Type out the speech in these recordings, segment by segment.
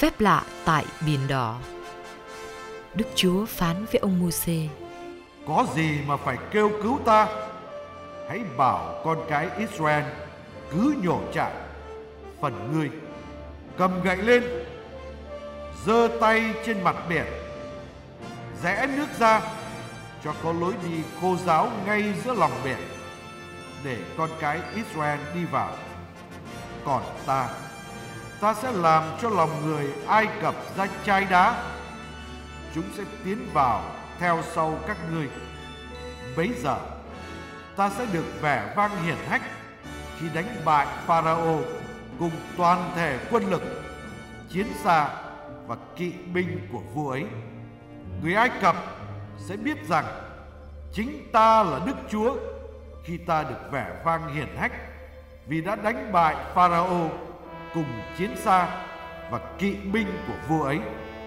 Phép lạ tại Biển Đỏ. Đức Chúa phán với ông Mô-sê: Có gì mà phải kêu cứu ta? Hãy bảo con cái Israel cứ nhổ trại. Phần ngươi, cầm gậy lên, giơ tay trên mặt biển, rẽ nước ra cho có lối đi khô ráo ngay giữa lòng biển, để con cái Israel đi vào. Còn ta sẽ làm cho lòng người Ai Cập ra chai đá. Chúng sẽ tiến vào theo sau các ngươi. Bấy giờ ta sẽ được vẻ vang hiển hách khi đánh bại Pharaoh cùng toàn thể quân lực, chiến xa và kỵ binh của vua ấy. Người Ai Cập sẽ biết rằng chính ta là Đức Chúa khi ta được vẻ vang hiển hách vì đã đánh bại Pharaoh cùng chiến xa và kỵ binh của vua ấy.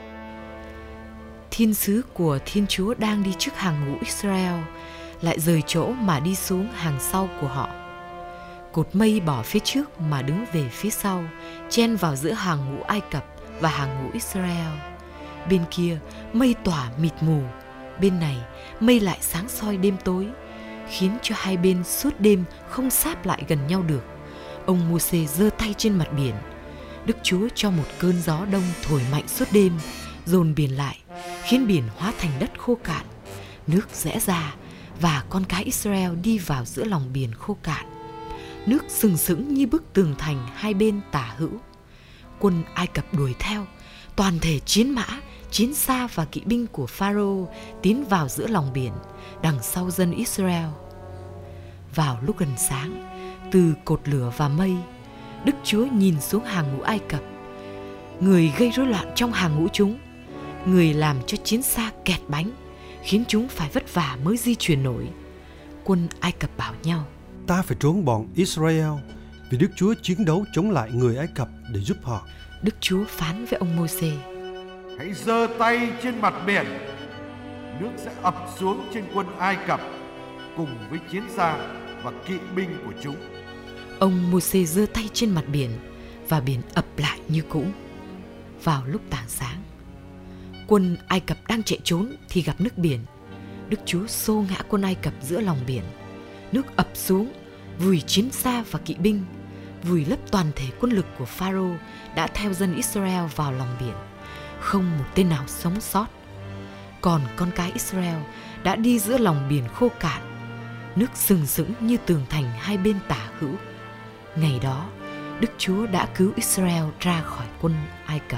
Thiên sứ của Thiên Chúa đang đi trước hàng ngũ Israel lại rời chỗ mà đi xuống hàng sau của họ. Cột mây bỏ phía trước mà đứng về phía sau, chen vào giữa hàng ngũ Ai Cập và hàng ngũ Israel. Bên kia mây tỏa mịt mù, bên này mây lại sáng soi đêm tối, khiến cho hai bên suốt đêm không sáp lại gần nhau được. Ông Mô-sê giơ tay trên mặt biển. Đức Chúa cho một cơn gió đông thổi mạnh suốt đêm, dồn biển lại, khiến biển hóa thành đất khô cạn. Nước rẽ ra và con cái Israel đi vào giữa lòng biển khô cạn. Nước sừng sững như bức tường thành hai bên tả hữu. Quân Ai Cập đuổi theo, toàn thể chiến mã, chiến xa và kỵ binh của Pharaoh tiến vào giữa lòng biển, đằng sau dân Israel. Vào lúc gần sáng, từ cột lửa và mây, Đức Chúa nhìn xuống hàng ngũ Ai Cập, người gây rối loạn trong hàng ngũ chúng, người làm cho chiến xa kẹt bánh, khiến chúng phải vất vả mới di chuyển nổi. Quân Ai Cập bảo nhau: Ta phải trốn bọn Israel, vì Đức Chúa chiến đấu chống lại người Ai Cập để giúp họ. Đức Chúa phán với ông Mô-sê: Hãy giơ tay trên mặt biển, nước sẽ ập xuống trên quân Ai Cập cùng với chiến xa và kỵ binh của chúng. Ông Mô-sê giơ tay trên mặt biển và biển ập lại như cũ. Vào lúc tảng sáng, quân Ai Cập đang chạy trốn thì gặp nước biển. Đức Chúa xô ngã quân Ai Cập giữa lòng biển. Nước ập xuống, vùi chiến xa và kỵ binh, vùi lấp toàn thể quân lực của Pharaoh đã theo dân Israel vào lòng biển. Không một tên nào sống sót. Còn con cái Israel đã đi giữa lòng biển khô cạn. Nước sừng sững như tường thành hai bên tả hữu. Ngày đó, Đức Chúa đã cứu Israel ra khỏi quân Ai Cập.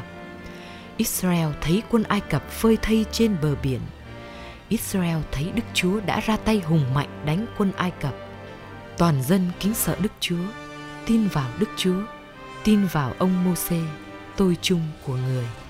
Israel thấy quân Ai Cập phơi thây trên bờ biển. Israel thấy Đức Chúa đã ra tay hùng mạnh đánh quân Ai Cập. Toàn dân kính sợ Đức Chúa, tin vào Đức Chúa, tin vào ông Mô-sê, tôi chung của người.